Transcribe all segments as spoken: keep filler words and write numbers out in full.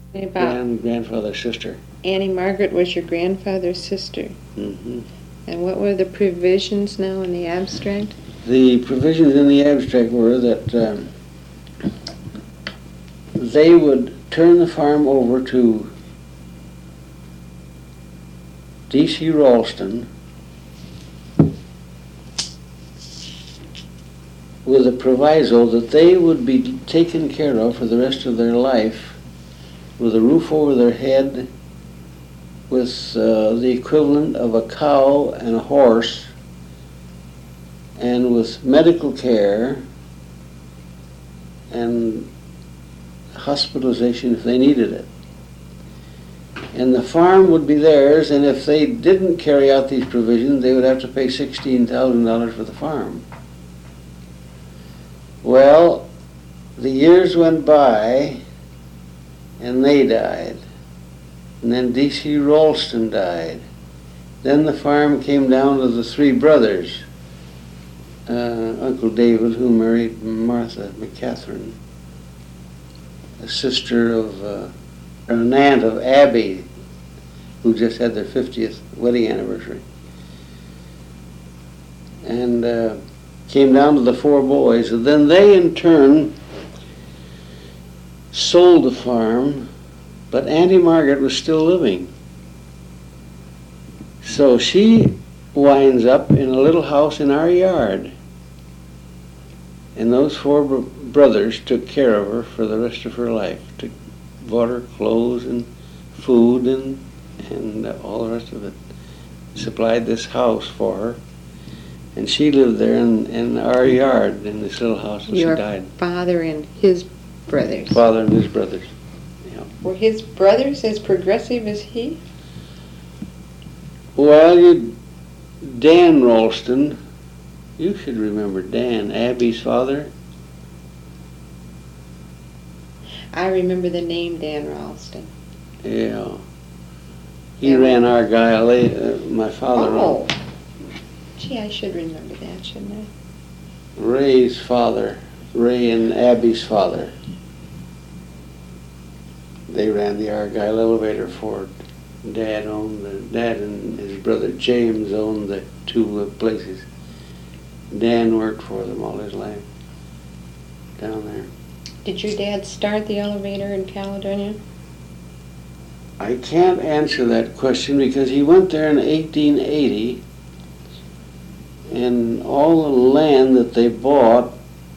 About grand, grandfather's sister. Annie Margaret was your grandfather's sister. Mm-hmm. And what were the provisions now in the abstract? The provisions in the abstract were that um, they would turn the farm over to D C Ralston with a proviso that they would be taken care of for the rest of their life with a roof over their head, with uh, the equivalent of a cow and a horse, and with medical care and hospitalization if they needed it. And the farm would be theirs, and if they didn't carry out these provisions, they would have to pay sixteen thousand dollars for the farm. Well, the years went by, and they died. And then D C Ralston died. Then the farm came down to the three brothers. Uh, Uncle David, who married Martha McCatherine, a sister of, uh, or an aunt of Abby, who just had their fiftieth wedding anniversary. And uh, came down to the four boys. And then they, in turn, sold the farm, but Auntie Margaret was still living. So she winds up in a little house in our yard. And those four br- brothers took care of her for the rest of her life. Took, bought her clothes and food and, and uh, all the rest of it. Supplied this house for her. And she lived there in, in our yard, in this little house, and Your she died. father and his brothers. Father and his brothers. Yeah. Were his brothers as progressive as he? Well, you, Dan Ralston, you should remember Dan, Abby's father. I remember the name Dan Ralston. Yeah. He Yeah. ran Argyle, uh, my father. Oh. Gee, I should remember that, shouldn't I? Ray's father, Ray and Abby's father. They ran the Argyle elevator for Dad owned the, Dad and his brother James owned the two uh, places. Dan worked for them all his life down there. Did your dad start the elevator in Caledonia? I can't answer that question because he went there in eighteen eighty, and all the land that they bought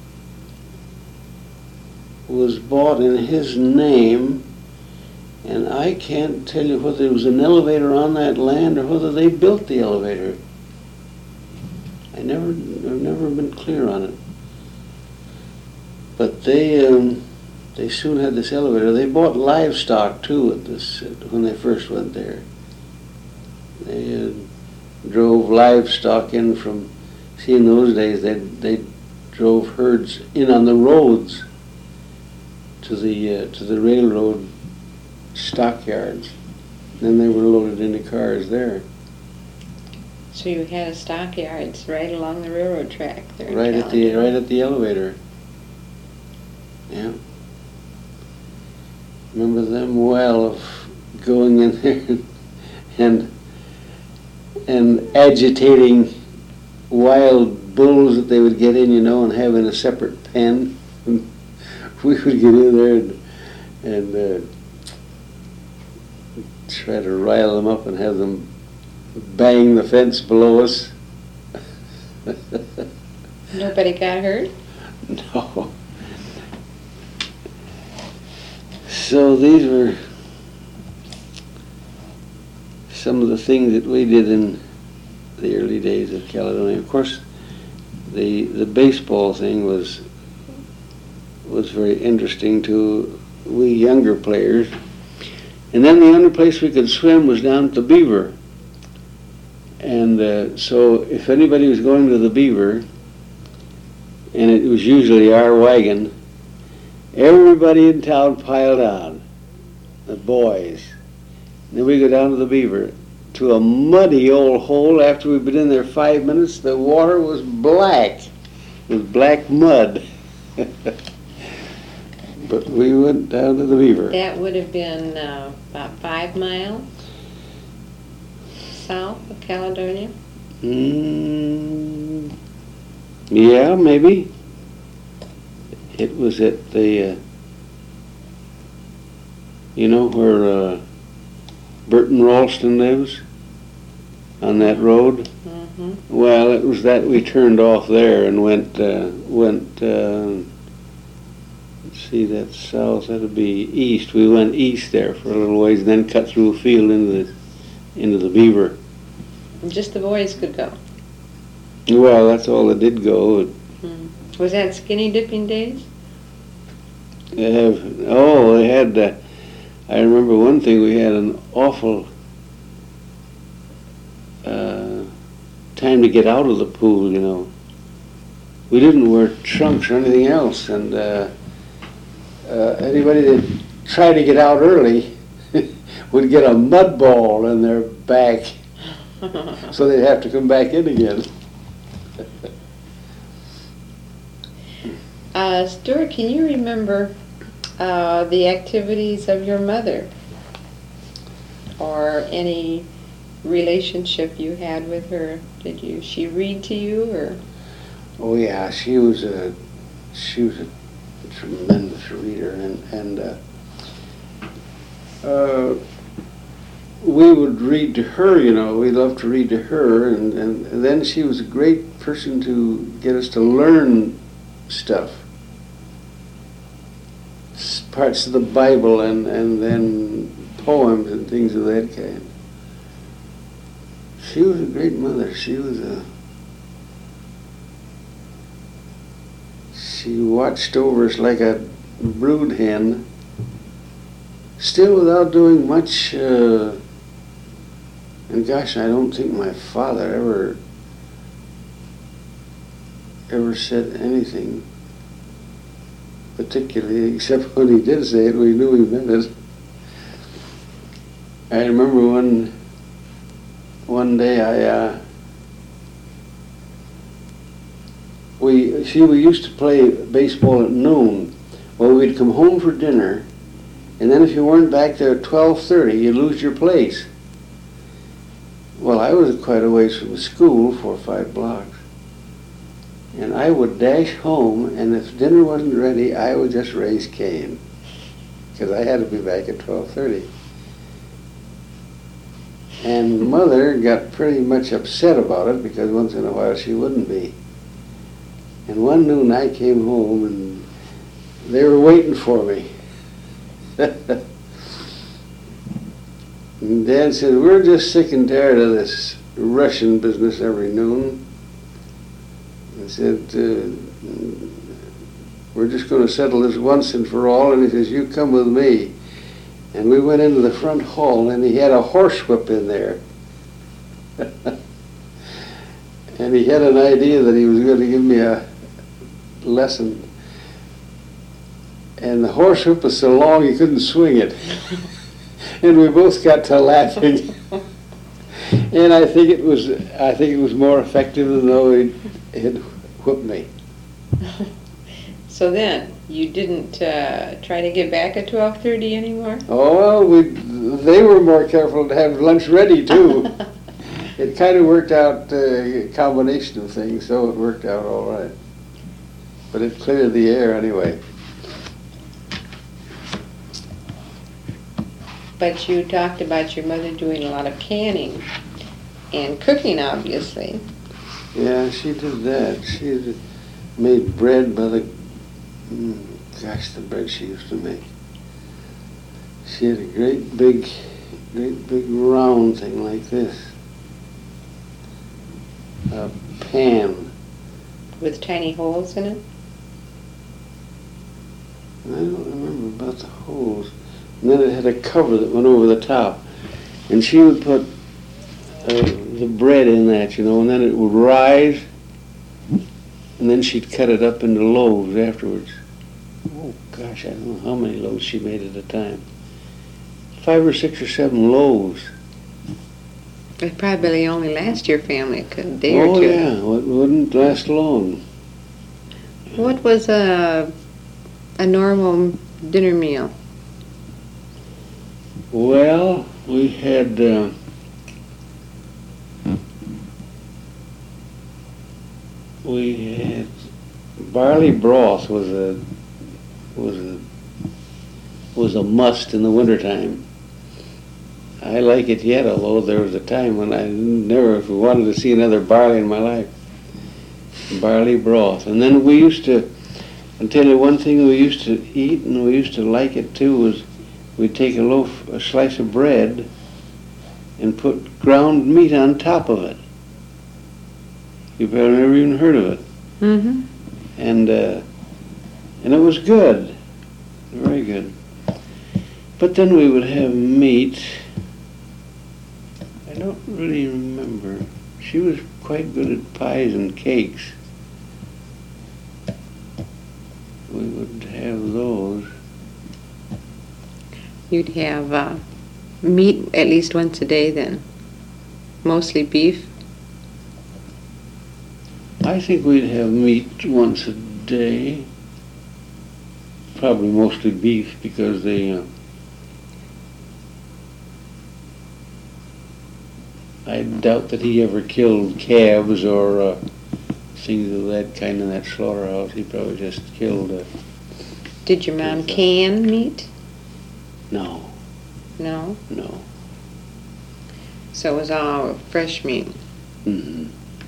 was bought in his name, and I can't tell you whether there was an elevator on that land or whether they built the elevator. I never, I've never been clear on it. But they, um, they soon had this elevator. They bought livestock too at this when they first went there. They uh, drove livestock in from. See, in those days they they drove herds in on the roads to the uh, to the railroad stockyards. Then they were loaded into cars there. So you had a stockyards right along the railroad track there. in Right at the Caledonia. right at the elevator. Yeah. Remember them well of going in there and and agitating wild bulls that they would get in, you know, and having a separate pen. We would get in there and, and uh, try to rile them up and have them bang the fence below us. Nobody got hurt? No. So these were some of the things that we did in the early days of Caledonia. Of course, the the baseball thing was was very interesting to we younger players. And then the only place we could swim was down at the Beaver. And uh, so if anybody was going to the Beaver, and it was usually our wagon, everybody in town piled on, the boys. And then we go down to the Beaver, to a muddy old hole. After we'd been in there five minutes, the water was black, with black mud. but we went down to the Beaver. That would have been uh, about five miles south of Caledonia. Mm, yeah, maybe. It was at the, uh, you know where uh, Burton Ralston lives? On that road? Mm-hmm. Well, it was that we turned off there and went, uh, went, uh, let's see, that's south, that'd be east. We went east there for a little ways and then cut through a field into the, into the Beaver. Just the boys could go. Well, that's all that did go. Mm. Was that skinny dipping days? They have, oh, they had, uh, I remember one thing, we had an awful uh, time to get out of the pool, you know. We didn't wear trunks or anything else, and uh, uh, anybody that tried to get out early would get a mud ball in their back, so they'd have to come back in again. uh, Stuart, can you remember uh, the activities of your mother or any relationship you had with her? Did you she read to you, or? Oh yeah, she was a she was a tremendous reader, and and uh, uh, we would read to her. You know, we loved to read to her, and and then she was a great person to get us to learn stuff, S- parts of the Bible, and and then poems and things of that kind. She was a great mother. She was a She watched over us like a brood hen, still without doing much. Uh, and gosh, I don't think my father ever ever said anything particularly, except when he did say it, we knew he meant it. I remember one one day I. Uh, We see. We used to play baseball at noon. Well, we'd come home for dinner, and then if you weren't back there at twelve thirty, you'd lose your place. Well, I was quite a ways from the school, four or five blocks, and I would dash home. And if dinner wasn't ready, I would just raise Cain, because I had to be back at twelve thirty. And Mother got pretty much upset about it, because once in a while she wouldn't be. And one noon I came home and they were waiting for me. And Dad said, "We're just sick and tired of this Russian business every noon." I said, uh, "We're just going to settle this once and for all." And he says, "You come with me." And we went into the front hall, and he had a horsewhip in there. And he had an idea that he was going to give me a lesson. And the horsewhip was so long you couldn't swing it. And we both got to laughing. And I think it was I think it was more effective than though he had whipped me. So then, you didn't uh, try to get back at twelve thirty anymore? Oh, well, we, they were more careful to have lunch ready, too. It kind of worked out, uh, a combination of things, so it worked out all right. But it cleared the air anyway. But you talked about your mother doing a lot of canning and cooking, obviously. Yeah, she did that. She made bread by the, mm, gosh, the bread she used to make. She had a great big, great big round thing like this. A pan. With tiny holes in it? I don't remember about the holes. And then it had a cover that went over the top. And she would put uh, the bread in that, you know, and then it would rise. And then she'd cut it up into loaves afterwards. Oh, gosh, I don't know how many loaves she made at a time. Five or six or seven loaves. It probably only last your family a day oh, or two. yeah, well, it wouldn't last long. What was a, a normal dinner meal? Well, we had uh, we had barley broth was a was a was a must in the wintertime. I like it yet, although there was a time when I never wanted to see another barley in my life. Barley broth. And then we used to, I'll tell you one thing we used to eat, and we used to like it too, was we'd take a loaf, a slice of bread, and put ground meat on top of it. You've probably never even heard of it. Mm-hmm. And, uh, and it was good, very good. But then we would have meat. I don't really remember. She was quite good at pies and cakes. We would have those. You'd have uh, meat at least once a day then? Mostly beef? I think we'd have meat once a day. Probably mostly beef, because they... Uh, I doubt that he ever killed calves or uh, things of that kind in that slaughterhouse. He probably just killed... Uh, Did your mom can meat? no, No? no. So it was all fresh meat? Mm-hmm.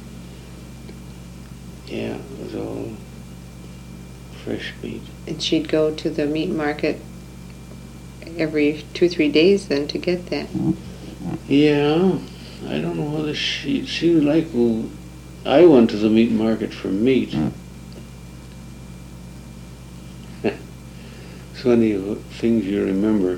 Yeah, it was all fresh meat. And she'd go to the meat market every two, three days then to get that? Yeah, I don't know whether she... It seemed like, well, I went to the meat market for meat. So many things you remember.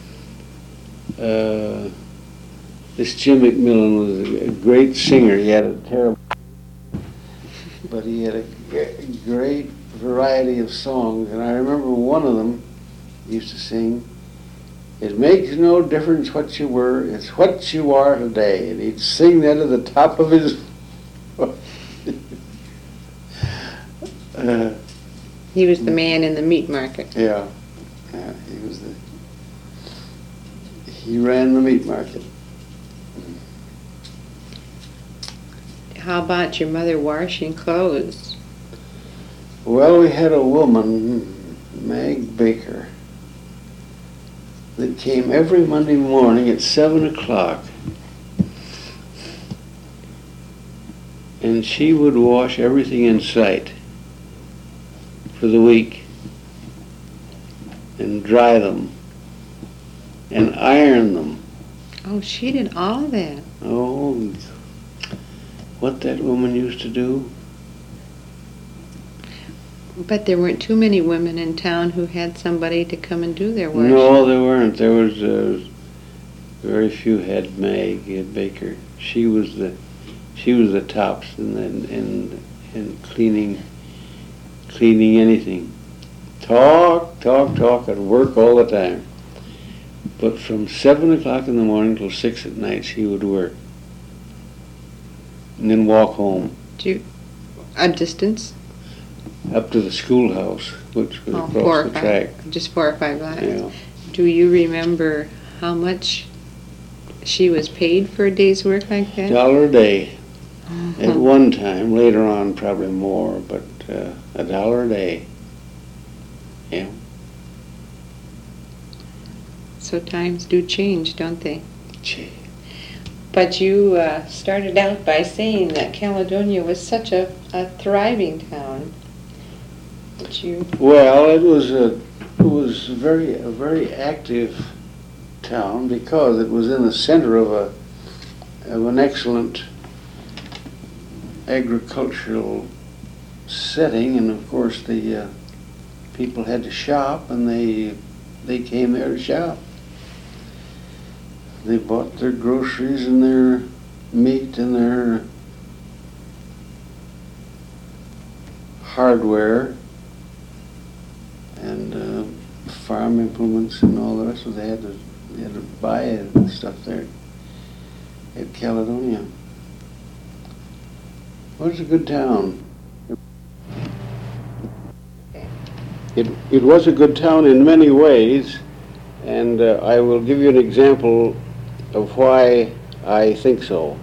Uh, this Jim McMillan was a great singer. He had a terrible... But he had a g- great variety of songs, and I remember one of them he used to sing, "It makes no difference what you were, it's what you are today." And he'd sing that at the top of his voice. uh, He was the man in the meat market. yeah, yeah, he was the, he ran the meat market. How about your mother washing clothes? Well, we had a woman, Mag Baker, that came every Monday morning at seven o'clock. And she would wash everything in sight for the week and dry them and iron them. Oh, she did all that. Oh, what that woman used to do. But there weren't too many women in town who had somebody to come and do their work. No, there weren't. There was uh, very few had Mag Baker. She was the she was the tops in in in, in cleaning cleaning anything. Talk, talk, talk, and work all the time. But from seven o'clock in the morning till six at night, she would work, and then walk home. Do you, a distance? Up to the schoolhouse, which was Oh, across four or the five, track. just four or five miles. Yeah. Do you remember how much she was paid for a day's work like that? Dollar a day. At Mhm. one time, later on probably more, but uh, a dollar a day. Yeah. So times do change, don't they? Gee. But you uh, started out by saying that Caledonia was such a, a thriving town. That you Well, it was a it was very a very active town because it was in the center of a of an excellent agricultural setting, and of course the uh, people had to shop, and they they came there to shop. They bought their groceries and their meat and their hardware and uh, farm implements and all the rest of it. They had to, they had to buy stuff there at Caledonia. It was a good town. It, it was a good town in many ways, and uh, I will give you an example of why I think so.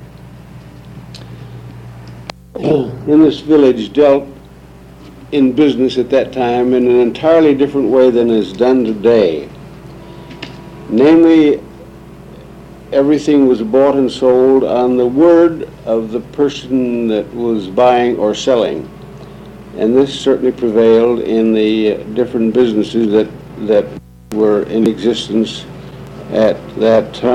In this village dealt in business at that time in an entirely different way than is done today. Namely, everything was bought and sold on the word of the person that was buying or selling. And this certainly prevailed in the different businesses that, that were in existence at that time.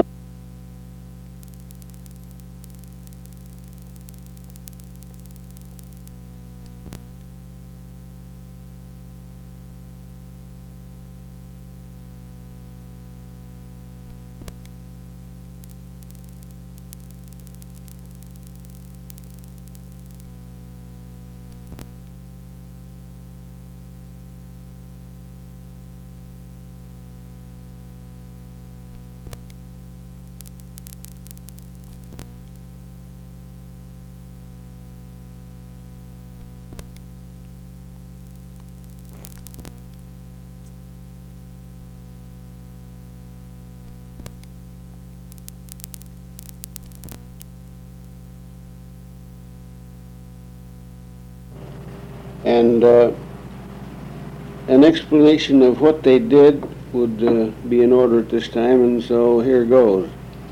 And uh, an explanation of what they did would uh, be in order at this time, and so here goes.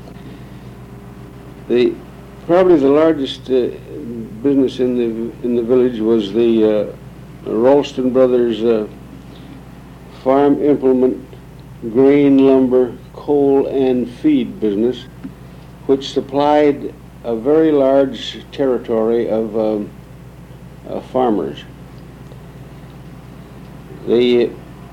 The probably the largest uh, business in the in the village was the uh, Ralston Brothers uh, farm implement, grain, lumber, coal, and feed business, which supplied a very large territory of um, uh, farmers. The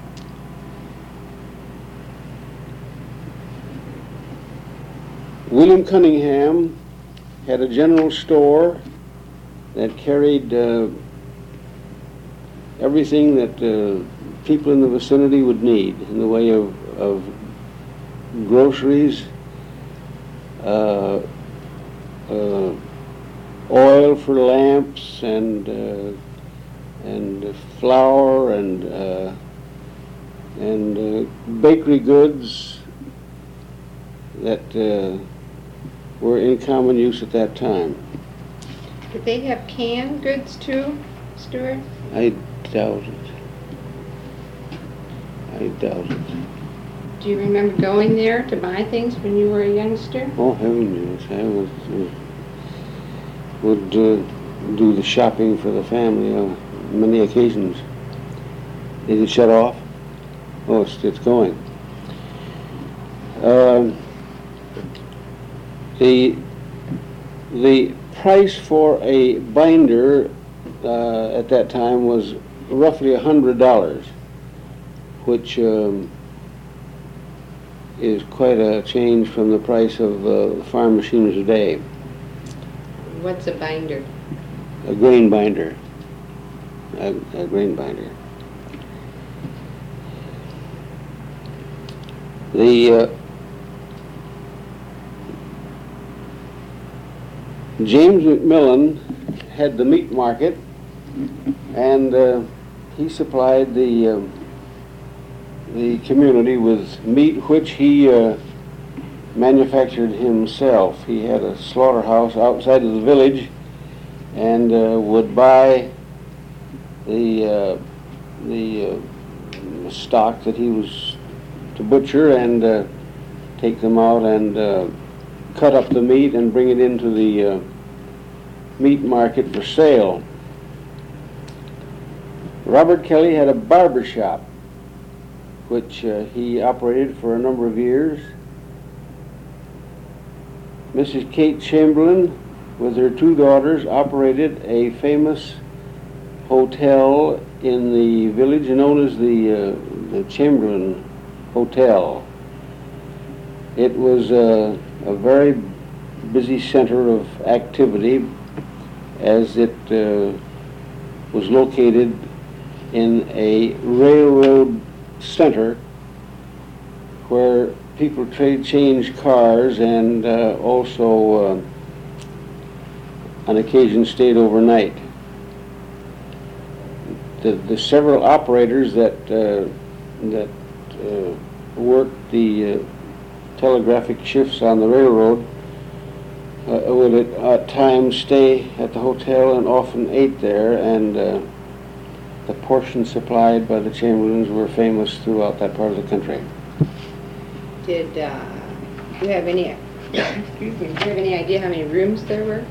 William Cunningham had a general store that carried uh, everything that uh, people in the vicinity would need in the way of, of groceries, uh, uh, oil for lamps, and uh, and flour, and uh, and uh, bakery goods that uh, were in common use at that time. Did they have canned goods too, Stuart? I doubt it. I doubt it. Do you remember going there to buy things when you were a youngster? Oh, heaven, yes. I was, uh, would uh, do the shopping for the family on many occasions. Is it shut off? Oh, it's, it's going. Um, the, the price for a binder uh, at that time was roughly a hundred dollars, which um, is quite a change from the price of uh, farm machines today. What's a binder? A grain binder. A, a grain binder. The uh, James McMillan had the meat market, and uh, he supplied the uh, the community with meat which he uh, manufactured himself. He had a slaughterhouse outside of the village, and uh, would buy the uh, the uh, stock that he was to butcher, and uh, take them out and uh, cut up the meat and bring it into the uh, meat market for sale. Robert Kelly had a barber shop, which uh, he operated for a number of years. Missus Kate Chamberlain, with her two daughters, operated a famous hotel in the village known as the, uh, the Chamberlain Hotel. It was uh, a very busy center of activity, as it uh, was located in a railroad center where people trade change cars, and uh, also uh, on occasion stayed overnight. the, the several operators that uh, that uh, worked the uh, telegraphic shifts on the railroad uh, would at, at times stay at the hotel and often ate there, and uh, the portions supplied by the Chamberlains were famous throughout that part of the country. Did uh, you have any? Excuse me. Do you have any idea how many rooms there were?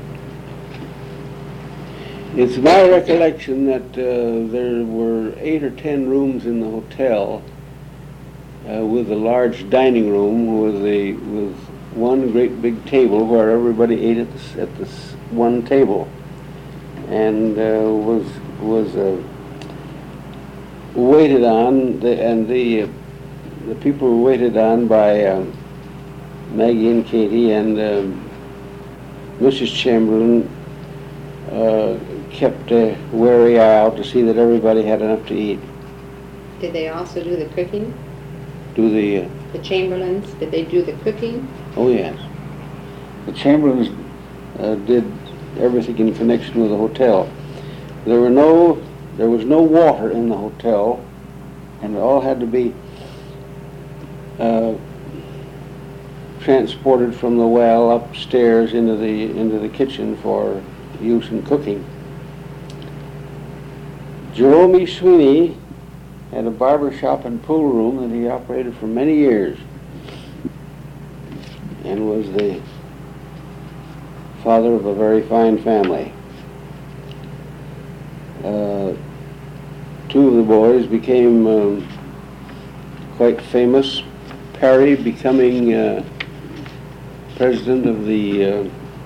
It's my recollection that uh, there were eight or ten rooms in the hotel, uh, with a large dining room with a with one great big table where everybody ate at this, at this one table, and uh, was was uh, waited on, the, and the uh, the people were waited on by um, Maggie and Katie, and um, Missus Chamberlain uh, kept a wary eye out to see that everybody had enough to eat. Did they also do the cooking? Do the... Uh, the Chamberlains, did they do the cooking? Oh, yes. The Chamberlains uh, did everything in connection with the hotel. There were no, there was no water in the hotel, and it all had to be uh, transported from the well upstairs into the into the kitchen for use in cooking. Jerome E. Sweeney had a barber shop and pool room that he operated for many years, and was the father of a very fine family. Uh, two of the boys became um, quite famous. Perry becoming uh, president of the uh,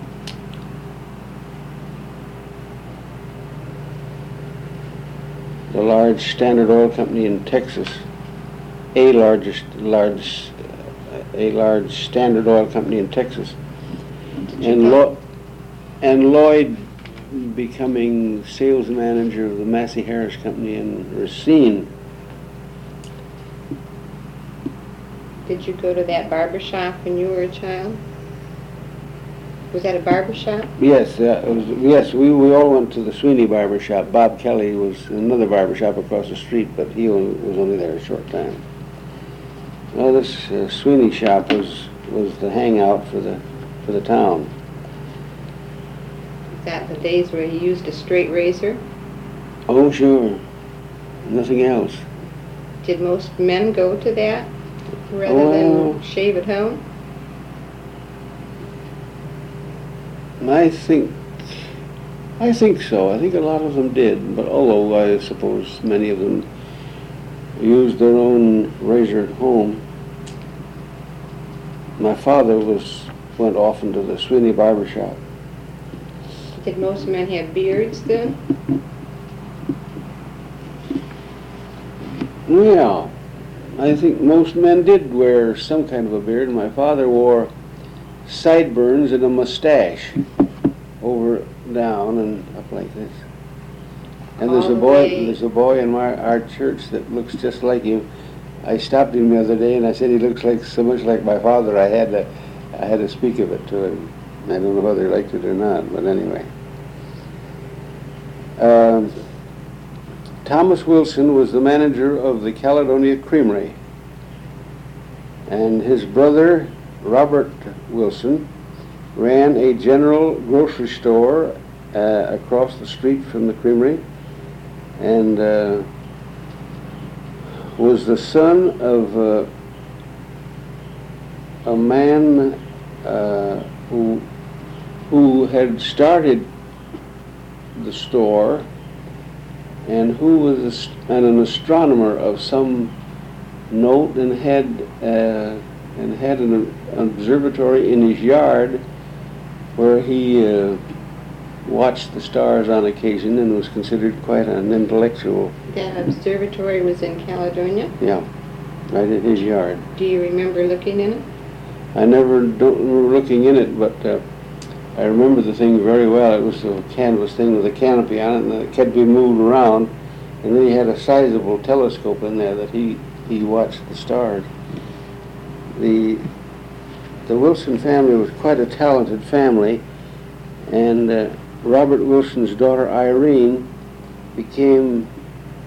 the large Standard Oil Company in Texas, a largest large uh, a large Standard Oil Company in Texas, and Lo- and Lloyd becoming sales manager of the Massey Harris Company in Racine. Did you go to that barber shop when you were a child? Was that a barber shop? Yes, uh, it was, yes, we, we all went to the Sweeney barber shop. Bob Kelly was another barber shop across the street, but he only, was only there a short time. Well, this uh, Sweeney shop was was the hangout for the for the town. Was that the days where he used a straight razor? Oh, sure. Nothing else. Did most men go to that rather Well, than shave at home? I think, I think so. I think a lot of them did, but although I suppose many of them used their own razor at home. My father was went often to the Sweeney barber shop. Did most men have beards then? Yeah, I think most men did wear some kind of a beard. My father wore sideburns and a mustache over, down, and up like this. And there's All a the boy. way. There's a boy in my our church that looks just like him. I stopped him the other day and I said he looks like so much like my father. I had to, I had to speak of it to him. I don't know whether he liked it or not, but anyway. Um, Thomas Wilson was the manager of the Caledonia Creamery, and his brother Robert Wilson ran a general grocery store uh, across the street from the creamery, and uh, was the son of uh, a man uh, who who had started the store, and who was a st- and an astronomer of some note, and had uh, and had an, an observatory in his yard where he uh, watched the stars on occasion, and was considered quite an intellectual. That observatory was in Caledonia? Yeah, right in his yard. Do you remember looking in it? I never don't remember looking in it, but uh, I remember the thing very well. It was a canvas thing with a canopy on it, and it kept being moved around. And then he had a sizable telescope in there that he, he watched the stars. The the Wilson family was quite a talented family, and uh, Robert Wilson's daughter Irene became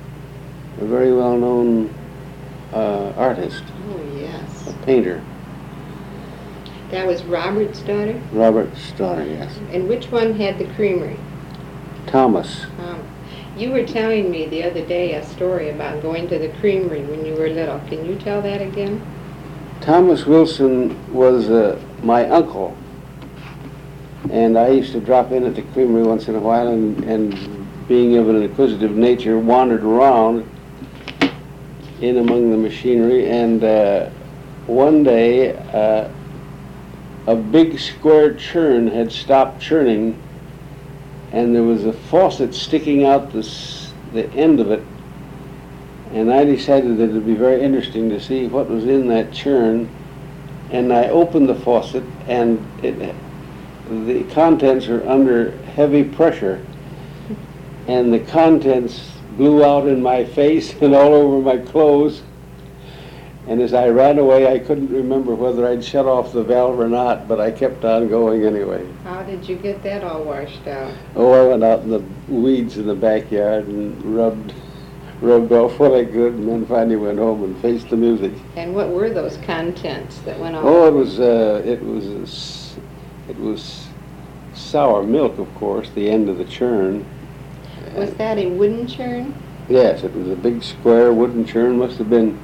a very well-known uh, artist, Oh, yes. a painter. That was Robert's daughter? Robert's daughter, yes. And which one had the creamery? Thomas. Um, you were telling me the other day a story about going to the creamery when you were little. Can you tell that again? Thomas Wilson was uh, my uncle, and I used to drop in at the creamery once in a while, and, and being of an inquisitive nature, wandered around in among the machinery, and uh, one day uh, a big square churn had stopped churning, and there was a faucet sticking out the, s- the end of it, and I decided that it would be very interesting to see what was in that churn, and I opened the faucet, and it, the contents are under heavy pressure, and the contents blew out in my face and all over my clothes, and as I ran away I couldn't remember whether I'd shut off the valve or not, but I kept on going anyway. How did you get that all washed out? Oh, I went out in the weeds in the backyard and rubbed rubbed off what I could, and then finally went home and faced the music. And what were those contents that went on? Oh, it was uh, it was a s- it was sour milk, of course, the end of the churn. Was that a wooden churn? Yes, it was a big square wooden churn. Must have been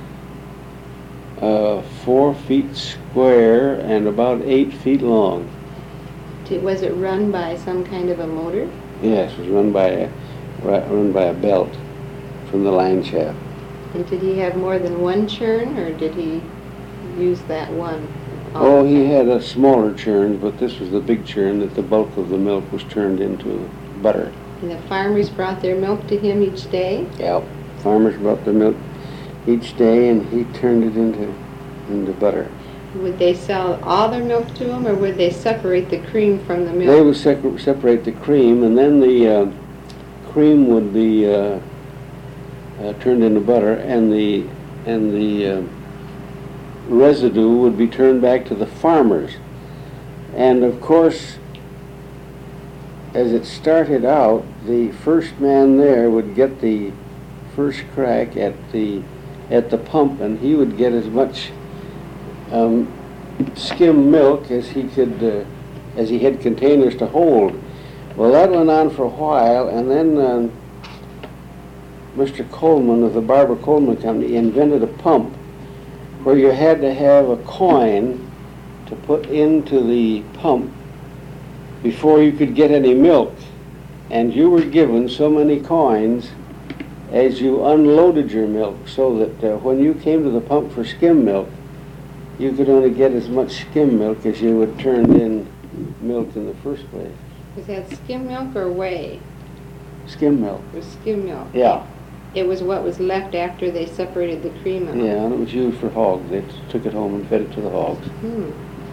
uh, four feet square and about eight feet long. Did, was it run by some kind of a motor? Yes, it was run by a, run by a belt from the line shaft. And did he have more than one churn, or did he use that one? all Oh, the he time? had a smaller churn, but this was the big churn that the bulk of the milk was turned into butter. And the farmers brought their milk to him each day? Yep. Farmers brought their milk each day, and he turned it into into butter. Would they sell all their milk to him, or would they separate the cream from the milk? They would sec- separate the cream, and then the uh, cream would be uh, uh, turned into butter, and the and the uh, residue would be turned back to the farmers. And of course, as it started out, the first man there would get the first crack at the at the pump, and he would get as much um, skim milk as he could, uh, as he had containers to hold. Well, that went on for a while, and then um, Mister Coleman of the Barber Coleman Company invented a pump where you had to have a coin to put into the pump before you could get any milk, and you were given so many coins as you unloaded your milk, so that uh, when you came to the pump for skim milk, you could only get as much skim milk as you had turned in milk in the first place. Was that skim milk or whey? Skim milk. It was skim milk. Yeah. It was what was left after they separated the cream out. Yeah, and it was used for hogs. They took it home and fed it to the hogs. Hmm.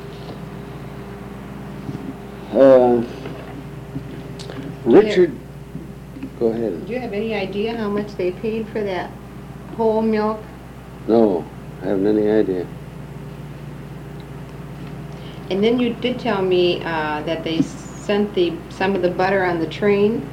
Uh, Richard, go ahead. Do you have any idea how much they paid for that whole milk? No, I haven't any idea. And then you did tell me uh, that they sent the some of the butter on the train.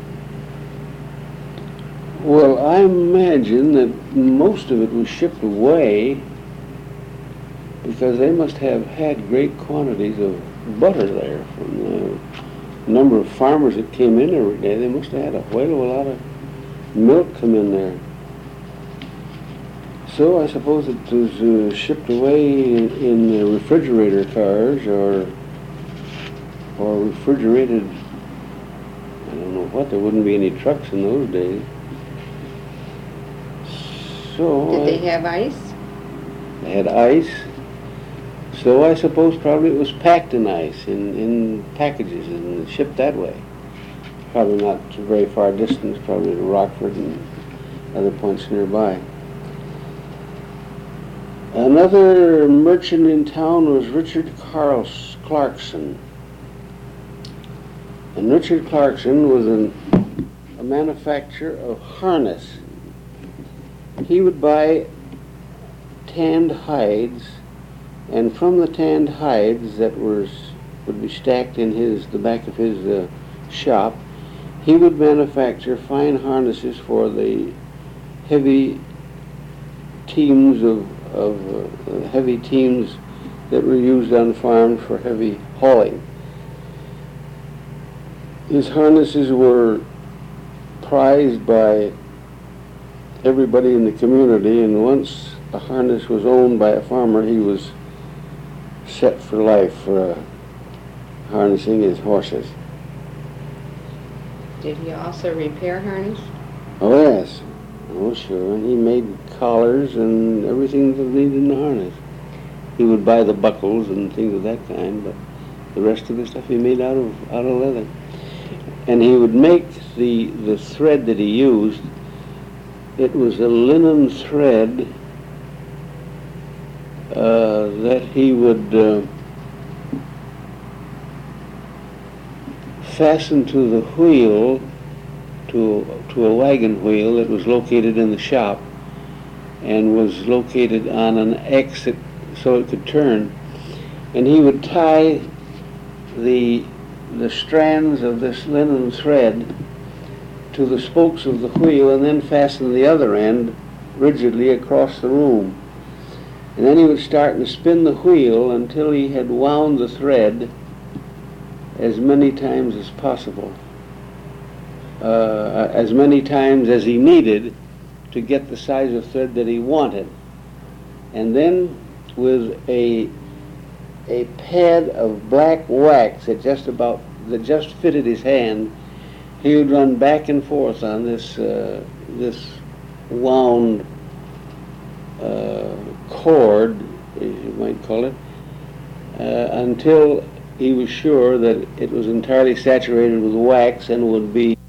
Well, I imagine that most of it was shipped away because they must have had great quantities of butter there from the number of farmers that came in every day. They must have had a whale of a lot of milk come in there. So I suppose it was uh, shipped away in, in the refrigerator cars or or refrigerated, I don't know what, there wouldn't be any trucks in those days. So Did they I- have ice? they had ice. So I suppose probably it was packed in ice in, in packages and shipped that way. Probably not to very far distance, probably to Rockford and other points nearby. Another merchant in town was Richard Carls Clarkson. And Richard Clarkson was an, a manufacturer of harness. He would buy tanned hides, and from the tanned hides that were would be stacked in his the back of his uh, shop, he would manufacture fine harnesses for the heavy teams of, of uh, heavy teams that were used on farms for heavy hauling. His harnesses were prized by everybody in the community, and once a harness was owned by a farmer, he was set for life for uh, harnessing his horses. Did he also repair harness? Oh yes, oh sure, and he made collars and everything that needed in the harness. He would buy the buckles and things of that kind, but the rest of the stuff he made out of out of leather. And he would make the the thread that he used. It was a linen thread uh, that he would uh, fasten to the wheel, to to a wagon wheel that was located in the shop, and was located on an exit so it could turn. And he would tie the the strands of this linen thread to the spokes of the wheel and then fasten the other end rigidly across the room. And then he would start to spin the wheel until he had wound the thread as many times as possible, uh, as many times as he needed to get the size of thread that he wanted. And then with a a pad of black wax that just about that just fitted his hand, he would run back and forth on this uh, this wound uh, cord, as you might call it, uh, until he was sure that it was entirely saturated with wax and would be